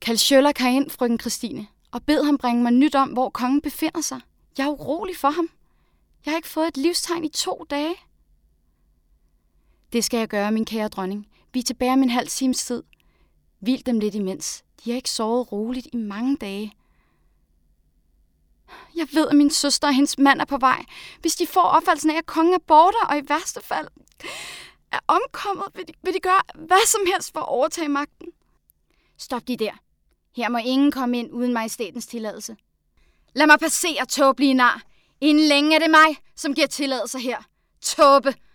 Kald Sherlock herind, frøken Christine, og bed ham bringe mig nyt om, hvor kongen befinder sig. Jeg er urolig for ham. Jeg har ikke fået et livstegn i 2 dage. Det skal jeg gøre, min kære dronning. Vi er tilbage om en halv times tid. Hvil dem lidt imens. De har ikke sovet roligt i mange dage. Jeg ved, at min søster og hendes mand er på vej. Hvis de får opfattelsen af, at kongen er borte, og i værste fald er omkommet, vil de gøre hvad som helst for at overtage magten. Stop de der. Her må ingen komme ind uden majestætens tilladelse. Lad mig passere, tåbelige nar. Inden længe er det mig, som giver tilladelser her. Tåbe!